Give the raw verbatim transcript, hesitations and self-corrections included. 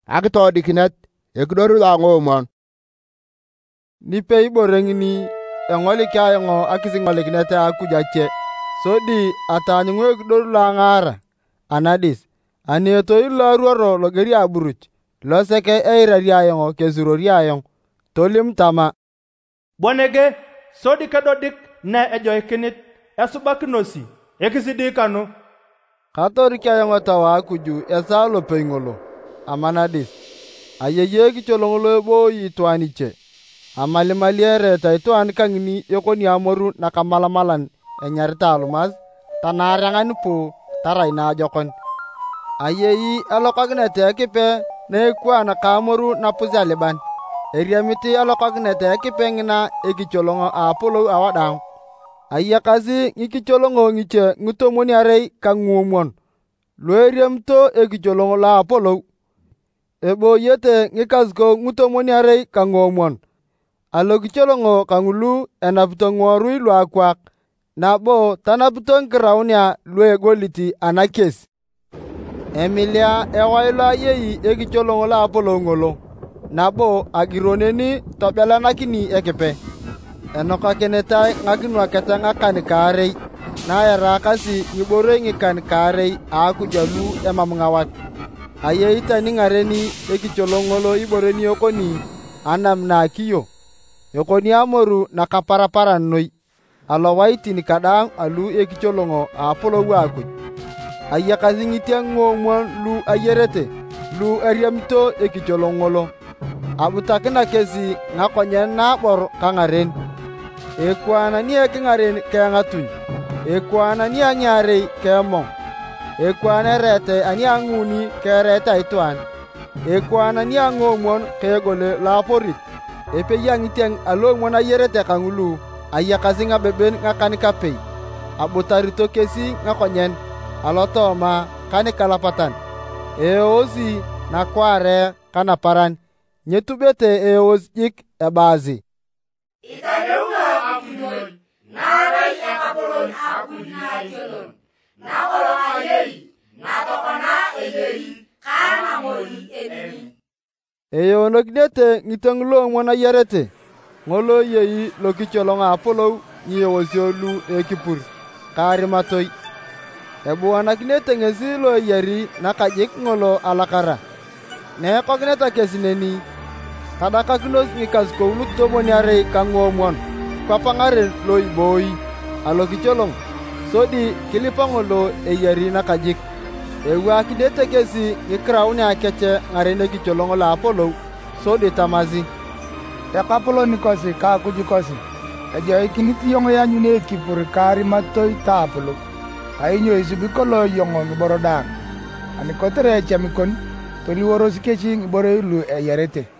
akito dikinet ekidor la ngomon nipe iborengini engoliki ayongo akisingolikinet akujache sodi atanyungu ekidor la ngara anadis anieto ilo ruoro logeri aburuch loseke eirari ayongo kesurori ayong tolim tama bonege sodi kedodik ne ejoikinit esubakinosi ekisidikano katoriki ayongo tawa akuju esa lopengolo amanadis ayeye kicholongolo eboyi twaniche amalimali ereta itwan kangini yokoni amoru nakamalamalan enyarita alumas tanarangan pu tarai na jokon ayeyi alokagnete ekipe neekwan kamoru napusi aliban eriamiti alokagnete ekipe ngina ekicholongo apolou awadang ayakasi ngikicholongo ngiche ngutomoni arei kang'uomon lueriamto ekicholongo la apolou eboyete ngikasiko ngutomoni arei kang'uomon alokicholongo kangulu enapito ng'orui luakwak nabo tanapito nkiraunia luegoliti anakes emilia ewailo ayei ekicholongo la apolou ngolo nabo agironeni tobelanakini ekipe enokakenetai ng'akinuakete ng'akan kaarei naerakasi ngiborei ngikan kaarei aakujalu emam ng'awat ayei tani ng'areni ekicholongolo iboreni yokoni anam na akiyo yokoni amoru nakaparaparan noi alowaitin kadaang alu ekicholongo apolou akuj ayakasi ngitiang ng'omon lu ayerete lu eriamito ekicholongolo abutakina kesi ng'akonyen naabor kang'aren ekwana ni eking'aren keeng'atuny ekwana ni ang'iarei keemong ekwana erete ani ang'uni keerete aitwan ekwana ni ang'omon keegole laaporit epeyia ngitiang along'on ayerete kang'ulu ayakasi ng'abeben ng'akan kapei abutarito kesi ng'akonyen alotooma kanikalapatan eosi nakware kanaparan nyetubete eos jik ebaasi itaneunga akunoi narai ekapolon akunajolon nakolong ayei natokona eyei kanamoi enemi eyonokinete ngiteng long'on ayerete ng'olo yei lokicholong apolou nyiewosio lu ekipur kaarimatoi ebuanakinete ngesi lo eyari nakajik ng'olo alakara neekokineta kesi neni tadakakinos ngikaskou lutomoni arei kang'uomon kwapang'aren lo iboi alokicholong sodi kilipa ng'olo eyari nakajik ewakinete kesi ngikiraunia keche ng'aren ekicholong lo apolou sodi tamasi ekapoloni kosi kaakuju kosi ejoikinit yong ianyuni ekipur kaarimatoi ta apolou kainyo isubi kolo yongo ngiboro daang ani kotere echamikon toliworosi kechi ngiboro ilu eyarete